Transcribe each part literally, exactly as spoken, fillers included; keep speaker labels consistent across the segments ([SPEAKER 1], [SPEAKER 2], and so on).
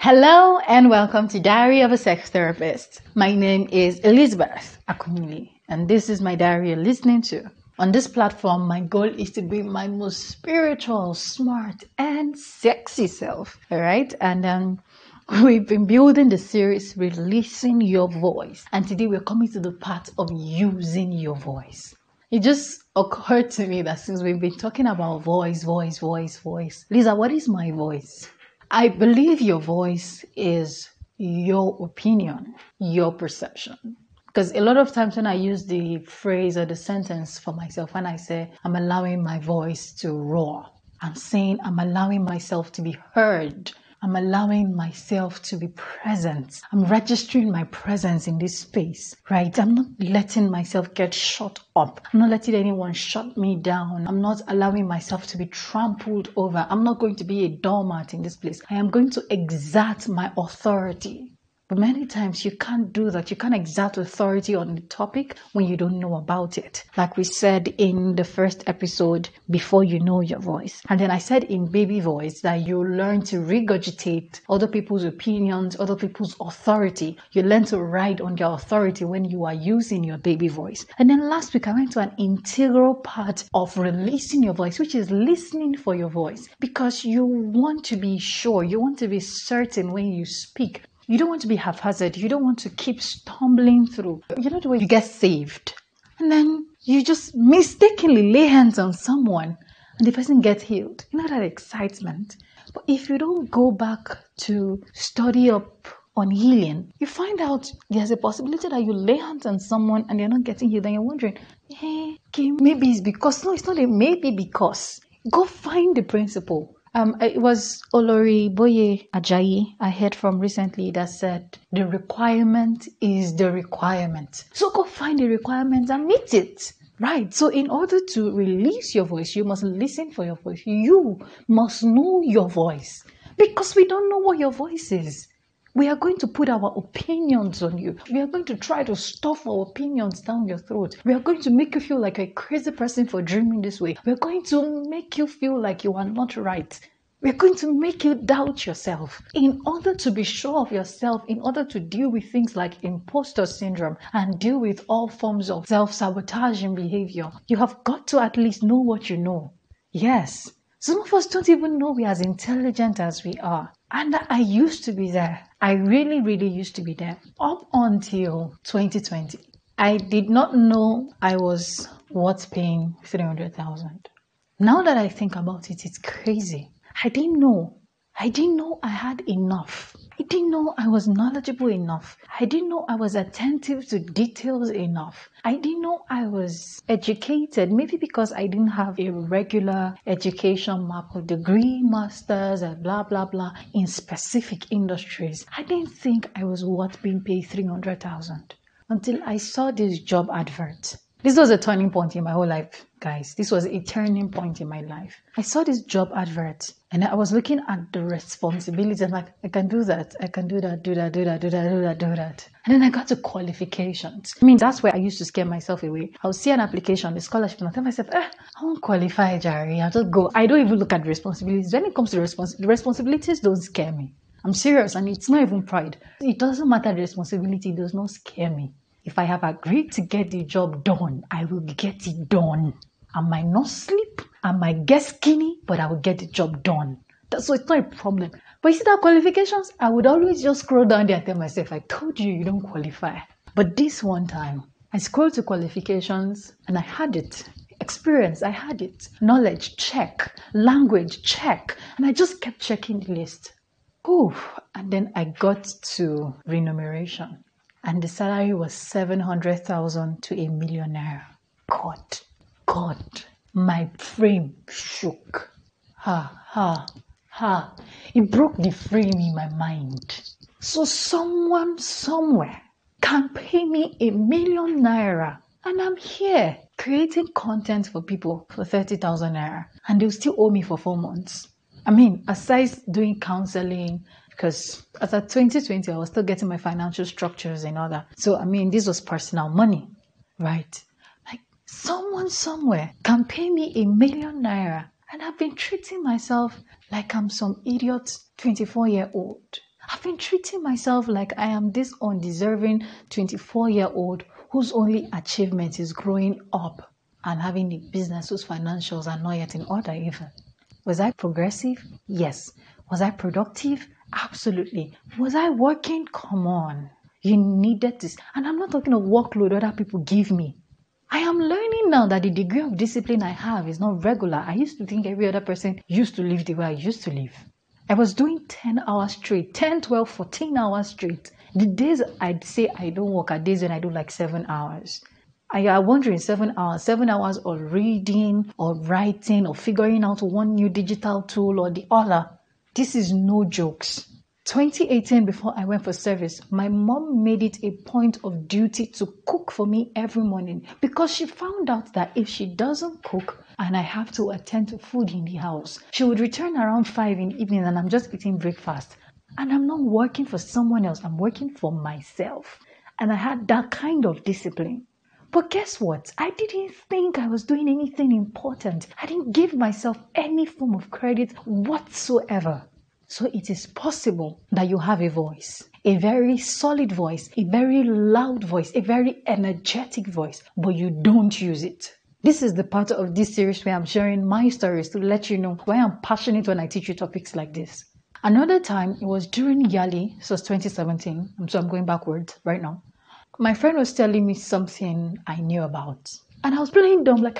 [SPEAKER 1] Hello and welcome to Diary of a Sex Therapist. My name is Elizabeth Akumili and this is my diary you're listening to. On this platform, my goal is to be my most spiritual, smart, and sexy self. All right? And um, we've been building the series Releasing Your Voice. And today we're coming to the part of using your voice. It just occurred to me that since we've been talking about voice, voice, voice, voice, Lisa, what is my voice? I believe your voice is your opinion, your perception. Because a lot of times when I use the phrase or the sentence for myself, when I say I'm allowing my voice to roar, I'm saying I'm allowing myself to be heard. I'm allowing myself to be present. I'm registering my presence in this space, right? I'm not letting myself get shut up. I'm not letting anyone shut me down. I'm not allowing myself to be trampled over. I'm not going to be a doormat in this place. I am going to exert my authority. But many times you can't do that. You can't exert authority on the topic when you don't know about it. Like we said in the first episode, before you know your voice. And then I said in baby voice that you learn to regurgitate other people's opinions, other people's authority. You learn to ride on your authority when you are using your baby voice. And then last week I went to an integral part of releasing your voice, which is listening for your voice. Because you want to be sure, you want to be certain when you speak. You don't want to be haphazard. You don't want to keep stumbling through. You know the way you get saved. And then you just mistakenly lay hands on someone and the person gets healed. You know that excitement. But if you don't go back to study up on healing, you find out there's a possibility that you lay hands on someone and they're not getting healed. And you're wondering, hey, okay, maybe it's because. No, it's not a maybe because. Go find the principle. Um, it was Olori Boye Ajayi I heard from recently that said, the requirement is the requirement. So go find the requirement and meet it. Right. So in order to release your voice, you must listen for your voice. You must know your voice because we don't know what your voice is. We are going to put our opinions on you. We are going to try to stuff our opinions down your throat. We are going to make you feel like a crazy person for dreaming this way. We are going to make you feel like you are not right. We are going to make you doubt yourself. In order to be sure of yourself, in order to deal with things like imposter syndrome and deal with all forms of self-sabotaging behavior, you have got to at least know what you know. Yes. Some of us don't even know we're as intelligent as we are. And I used to be there. I really, really used to be there. Up until twenty twenty, I did not know I was worth paying three hundred thousand dollars. Now that I think about it, it's crazy. I didn't know. I didn't know I had enough. I didn't know I was knowledgeable enough. I didn't know I was attentive to details enough. I didn't know I was educated, maybe because I didn't have a regular education map of degree, masters, and blah, blah, blah in specific industries. I didn't think I was worth being paid three hundred thousand dollars until I saw this job advert. This was a turning point in my whole life, guys. This was a turning point in my life. I saw this job advert and I was looking at the responsibilities. I'm like, I can do that. I can do that, do that, do that, do that, do that, do that. And then I got to qualifications. I mean, that's where I used to scare myself away. I'll see an application, the scholarship, and I tell myself, eh, I won't qualify, Jerry. I'll just go. I don't even look at the responsibilities. When it comes to respons- the responsibilities, don't scare me. I'm serious, and it's not even pride. It doesn't matter. The responsibility does not scare me. If I have agreed to get the job done, I will get it done. I might not sleep, I might get skinny, but I will get the job done. So it's not a problem. But you see that qualifications, I would always just scroll down there and tell myself, I told you you don't qualify. But this one time, I scrolled to qualifications and I had it. Experience, I had it. Knowledge, check. Language, check. And I just kept checking the list. Ooh, and then I got to remuneration. And the salary was seven hundred thousand to a million naira. God, God, my frame shook. Ha, ha, ha. It broke the frame in my mind. So someone somewhere can pay me a million naira. And I'm here creating content for people for thirty thousand naira. And they'll still owe me for four months. I mean, aside doing counseling, because as at twenty twenty, I was still getting my financial structures and all that. So, I mean, this was personal money, right? Like, someone somewhere can pay me a million naira. And I've been treating myself like I'm some idiot twenty-four-year-old. I've been treating myself like I am this undeserving twenty-four-year-old whose only achievement is growing up and having a business whose financials are not yet in order even. Was I progressive? Yes. Was I productive? Absolutely. Was I working? Come on. You needed this. And I'm not talking of workload other people give me. I am learning now that the degree of discipline I have is not regular. I used to think every other person used to live the way I used to live. I was doing ten hours straight, ten, twelve, fourteen hours straight. The days I'd say I don't work are days when I do like seven hours. I are wondering seven hours, seven hours of reading or writing or figuring out one new digital tool or the other. This is no jokes. twenty eighteen, before I went for service, my mom made it a point of duty to cook for me every morning because she found out that if she doesn't cook and I have to attend to food in the house, she would return around five in the evening and I'm just eating breakfast. And I'm not working for someone else, I'm working for myself. And I had that kind of discipline. But guess what? I didn't think I was doing anything important. I didn't give myself any form of credit whatsoever. So it is possible that you have a voice, a very solid voice, a very loud voice, a very energetic voice, but you don't use it. This is the part of this series where I'm sharing my stories to let you know why I'm passionate when I teach you topics like this. Another time, it was during Yali, so it's twenty seventeen, so I'm going backwards right now. My friend was telling me something I knew about. And I was playing dumb, like,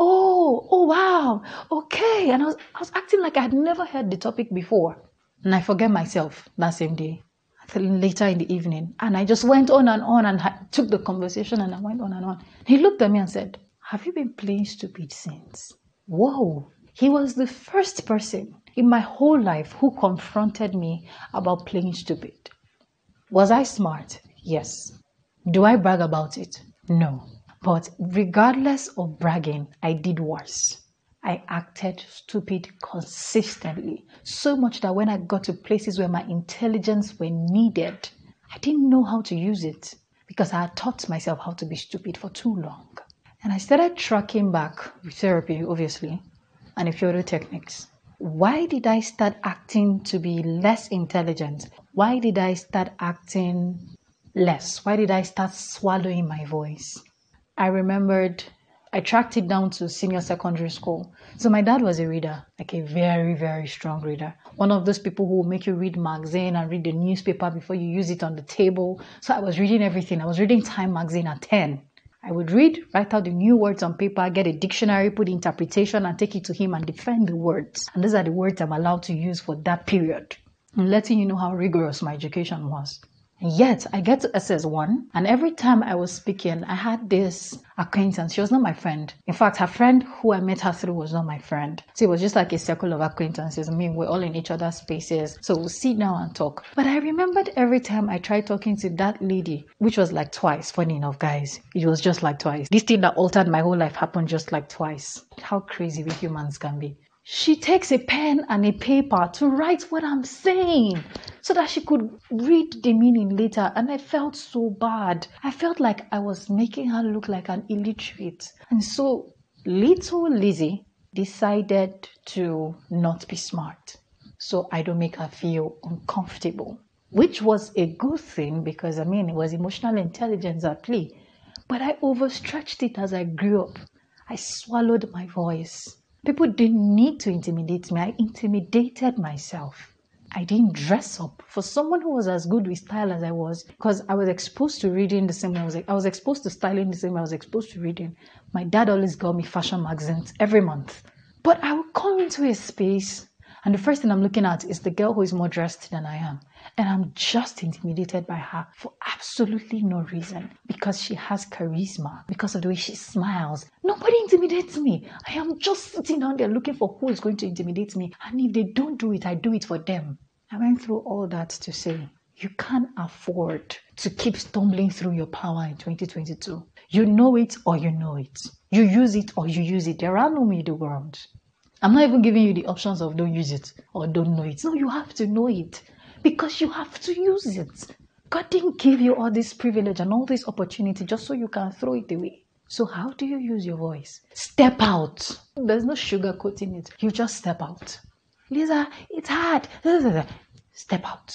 [SPEAKER 1] oh, oh, wow, okay. And I was, I was acting like I had never heard the topic before. And I forget myself that same day, later in the evening. And I just went on and on and ha- took the conversation and I went on and on. He looked at me and said, have you been playing stupid since? Whoa. He was the first person in my whole life who confronted me about playing stupid. Was I smart? Yes. Do I brag about it? No. But regardless of bragging, I did worse. I acted stupid consistently. So much that when I got to places where my intelligence were needed, I didn't know how to use it because I had taught myself how to be stupid for too long. And I started tracking back with therapy, obviously, and a few other techniques. Why did I start acting to be less intelligent? Why did I start acting less? Why did I start swallowing my voice? I remembered I tracked it down to senior secondary school. So my dad was a reader, like a very, very strong reader. One of those people who will make you read magazine and read the newspaper before you use it on the table. So I was reading everything. I was reading Time magazine at ten. I would read, write out the new words on paper, get a dictionary, put the interpretation and take it to him and defend the words. And these are the words I'm allowed to use for that period. I'm letting you know how rigorous my education was. And yet, I get to S S one, and every time I was speaking, I had this acquaintance. She was not my friend. In fact, her friend who I met her through was not my friend. So it was just like a circle of acquaintances. I mean, we're all in each other's spaces. So we'll sit down and talk. But I remembered every time I tried talking to that lady, which was like twice, funny enough, guys. It was just like twice. This thing that altered my whole life happened just like twice. How crazy we humans can be. She takes a pen and a paper to write what I'm saying so that she could read the meaning later. And I felt so bad. I felt like I was making her look like an illiterate. And so little Lizzie decided to not be smart so I don't make her feel uncomfortable, which was a good thing because, I mean, it was emotional intelligence at play. But I overstretched it as I grew up. I swallowed my voice. People didn't need to intimidate me. I intimidated myself. I didn't dress up. For someone who was as good with style as I was, because I was exposed to reading the same way I was, I was exposed to styling the same way I was exposed to reading. My dad always got me fashion magazines every month. But I would come into a space, and the first thing I'm looking at is the girl who is more dressed than I am. And I'm just intimidated by her for absolutely no reason. Because she has charisma. Because of the way she smiles. Nobody intimidates me. I am just sitting down there looking for who is going to intimidate me. And if they don't do it, I do it for them. I went through all that to say, you can't afford to keep stumbling through your power in twenty twenty-two. You know it or you know it. You use it or you use it. There are no middle ground. I'm not even giving you the options of don't use it or don't know it. No, you have to know it. Because you have to use it. God didn't give you all this privilege and all this opportunity just so you can throw it away. So how do you use your voice? Step out. There's no sugarcoating it. You just step out. Lisa, it's hard. Step out.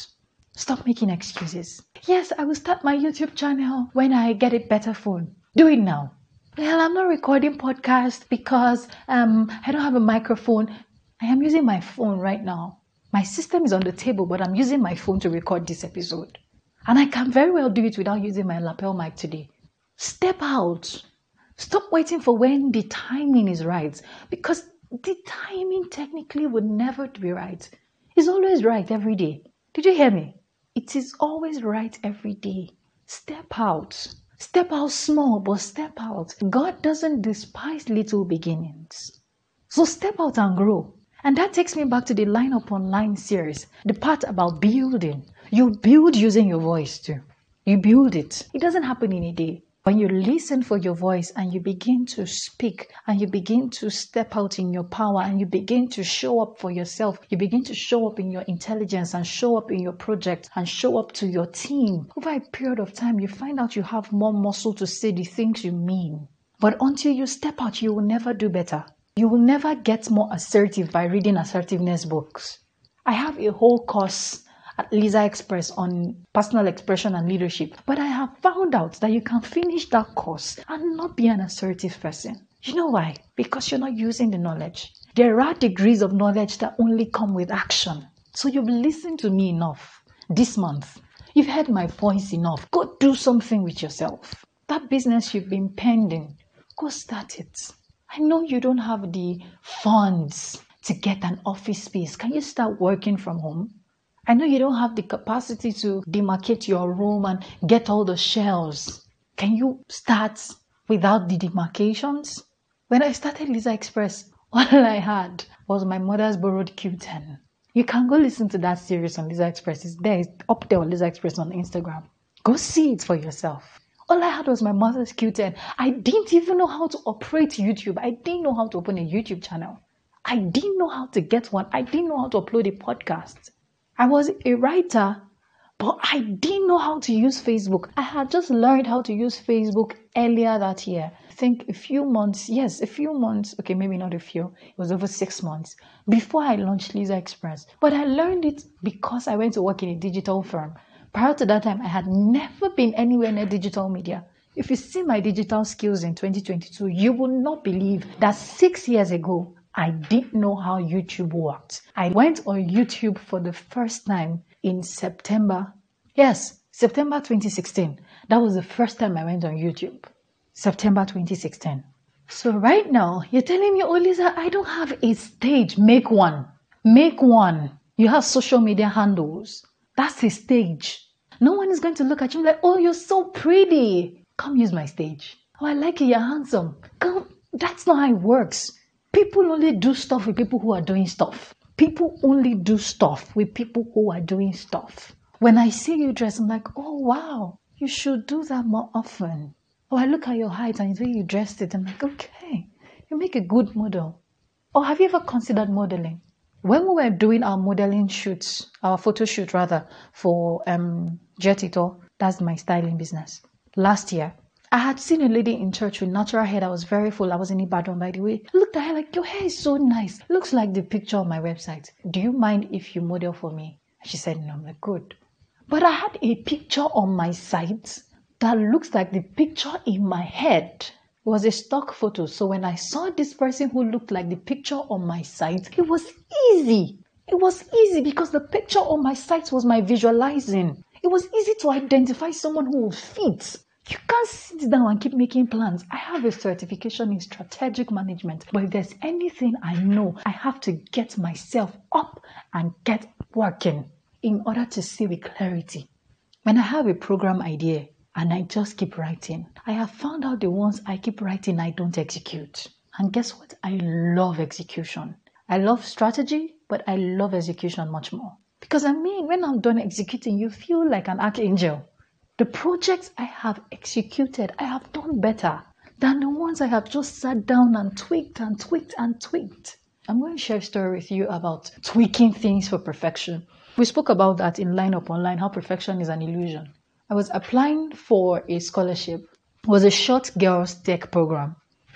[SPEAKER 1] Stop making excuses. Yes, I will start my YouTube channel when I get a better phone. Do it now. Well, I'm not recording podcast because um I don't have a microphone. I am using my phone right now. My system is on the table, but I'm using my phone to record this episode. And I can very well do it without using my lapel mic today. Step out. Stop waiting for when the timing is right, because the timing technically would never be right. It's always right every day. Did you hear me? It is always right every day. Step out. Step out small, but step out. God doesn't despise little beginnings. So step out and grow. And that takes me back to the Line Upon Line series, the part about building. You build using your voice too. You build it. It doesn't happen in a day. When you listen for your voice and you begin to speak and you begin to step out in your power and you begin to show up for yourself, you begin to show up in your intelligence and show up in your project and show up to your team. Over a period of time, you find out you have more muscle to say the things you mean. But until you step out, you will never do better. You will never get more assertive by reading assertiveness books. I have a whole course at Lisa Express on personal expression and leadership. But I have found out that you can finish that course and not be an assertive person. You know why? Because you're not using the knowledge. There are degrees of knowledge that only come with action. So you've listened to me enough this month. You've heard my voice enough. Go do something with yourself. That business you've been pending, go start it. I know you don't have the funds to get an office space. Can you start working from home? I know you don't have the capacity to demarcate your room and get all the shelves. Can you start without the demarcations? When I started Lisa Express, all I had was my mother's borrowed Q ten. You can go listen to that series on Lisa Express. It's there, it's up there on Lisa Express on Instagram. Go see it for yourself. All I had was my mother's Q ten. I didn't even know how to operate YouTube. I didn't know how to open a YouTube channel. I didn't know how to get one. I didn't know how to upload a podcast. I was a writer, but I didn't know how to use Facebook. I had just learned how to use Facebook earlier that year. I think a few months, yes, a few months, okay, maybe not a few, it was over six months before I launched Lisa Express. But I learned it because I went to work in a digital firm. Prior to that time, I had never been anywhere near digital media. If you see my digital skills in twenty twenty-two, you will not believe that six years ago, I didn't know how YouTube worked. I went on YouTube for the first time in September. Yes, September twenty sixteen. That was the first time I went on YouTube. September twenty sixteen. So right now, you're telling me, oh Lisa, I don't have a stage. Make one. Make one. You have social media handles. That's a stage. No one is going to look at you like, oh, you're so pretty. Come use my stage. Oh, I like you. You're handsome. Come. That's not how it works. People only do stuff with people who are doing stuff. People only do stuff with people who are doing stuff. When I see you dress, I'm like, oh, wow, you should do that more often. Or I look at your height and the way you dressed it, I'm like, okay, you make a good model. Or have you ever considered modeling? When we were doing our modeling shoots, our photo shoot rather, for um, Jetito, that's my styling business, last year, I had seen a lady in church with natural hair that was very full. I was in Ibadan, by the way. I looked at her like, your hair is so nice. Looks like the picture on my website. Do you mind if you model for me? She said, no. I'm like, good. But I had a picture on my site that looks like the picture in my head. It was a stock photo. So when I saw this person who looked like the picture on my site, it was easy. It was easy because the picture on my site was my visualizing. It was easy to identify someone who would fit. You can't sit down and keep making plans. I have a certification in strategic management, but if there's anything I know, I have to get myself up and get working in order to see with clarity. When I have a program idea and I just keep writing, I have found out the ones I keep writing I don't execute. And guess what? I love execution. I love strategy, but I love execution much more. Because I mean, when I'm done executing, you feel like an archangel. The projects I have executed, I have done better than the ones I have just sat down and tweaked and tweaked and tweaked. I'm going to share a story with you about tweaking things for perfection. We spoke about that in Line Upon Line, how perfection is an illusion. I was applying for a scholarship. It was a short girls tech program.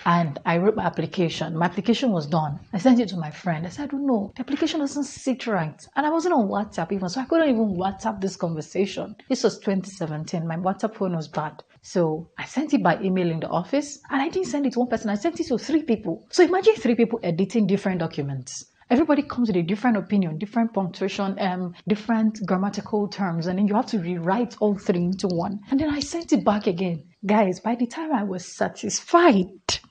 [SPEAKER 1] And I wrote my application. My application was done. I sent it to my friend. I said, I don't know, the application doesn't sit right. And I wasn't on WhatsApp even, so I couldn't even WhatsApp this conversation. This was twenty seventeen. My WhatsApp phone was bad. So I sent it by email in the office, and I didn't send it to one person. I sent it to three people. So imagine three people editing different documents. Everybody comes with a different opinion, different punctuation, um, different grammatical terms, and then you have to rewrite all three into one. And then I sent it back again. Guys, by the time I was satisfied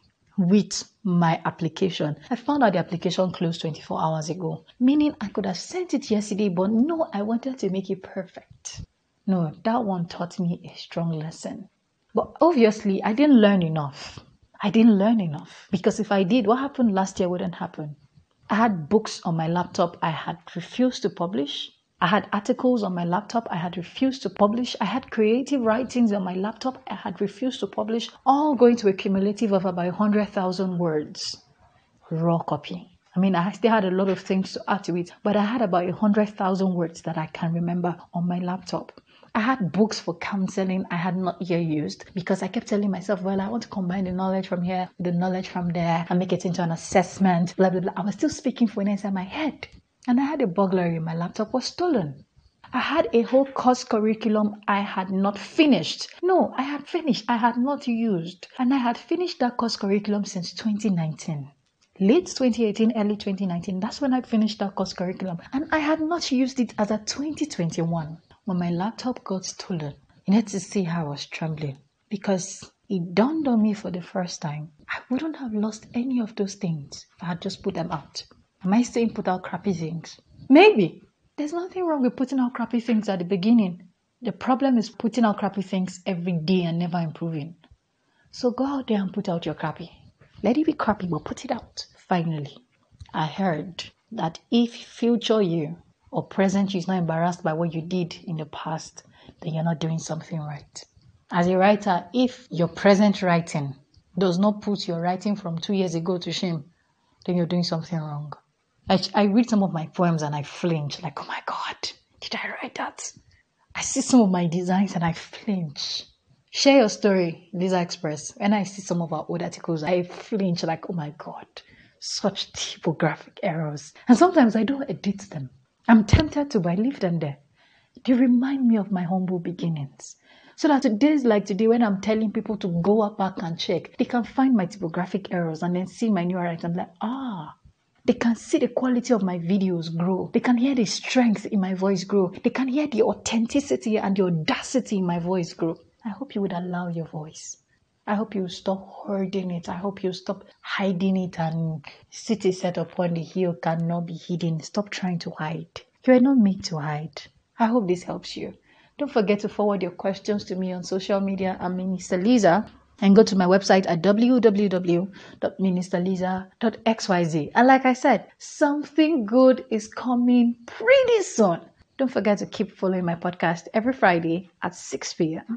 [SPEAKER 1] with my application, I found out the application closed twenty-four hours ago, meaning I could have sent it yesterday, but no, I wanted to make it perfect. No, that one taught me a strong lesson. But obviously, I didn't learn enough. I didn't learn enough, because if I did, what happened last year wouldn't happen. I had books on my laptop I had refused to publish. I had articles on my laptop I had refused to publish. I had creative writings on my laptop I had refused to publish, all going to a cumulative of about one hundred thousand words. Raw copy. I mean, I still had a lot of things to add to it, but I had about one hundred thousand words that I can remember on my laptop. I had books for counseling I had not yet used, because I kept telling myself, well, I want to combine the knowledge from here with the knowledge from there and make it into an assessment, blah, blah, blah. I was still speaking for inside my head. And I had a burglary. My laptop was stolen. I had a whole course curriculum I had not finished. No, I had finished. I had not used. And I had finished that course curriculum since twenty nineteen. Late twenty eighteen, early twenty nineteen, that's when I finished that course curriculum. And I had not used it as of twenty twenty-one. When my laptop got stolen, you need to see how I was trembling, because it dawned on me for the first time, I wouldn't have lost any of those things if I had just put them out. Am I saying put out crappy things? Maybe. There's nothing wrong with putting out crappy things at the beginning. The problem is putting out crappy things every day and never improving. So go out there and put out your crappy. Let it be crappy, but put it out. Finally, I heard that if future you or present you is not embarrassed by what you did in the past, then you're not doing something right. As a writer, if your present writing does not put your writing from two years ago to shame, then you're doing something wrong. I, I read some of my poems and I flinch, like, oh my God, did I write that? I see some of my designs and I flinch. Share your story, Lisa Express. When I see some of our old articles, I flinch, like, oh my God, such typographic errors. And sometimes I don't edit them. I'm tempted to, but I leave them there. They remind me of my humble beginnings. So that days like today, when I'm telling people to go back and check, they can find my typographic errors and then see my new writing. I'm like, ah, they can see the quality of my videos grow. They can hear the strength in my voice grow. They can hear the authenticity and the audacity in my voice grow. I hope you would allow your voice. I hope you stop hoarding it. I hope you stop hiding it, and city set upon the hill cannot be hidden. Stop trying to hide. You are not made to hide. I hope this helps you. Don't forget to forward your questions to me on social media. I'm Minister Lisa, and go to my website at w w w dot minister lisa dot x y z. And like I said, something good is coming pretty soon. Don't forget to keep following my podcast every Friday at six p.m.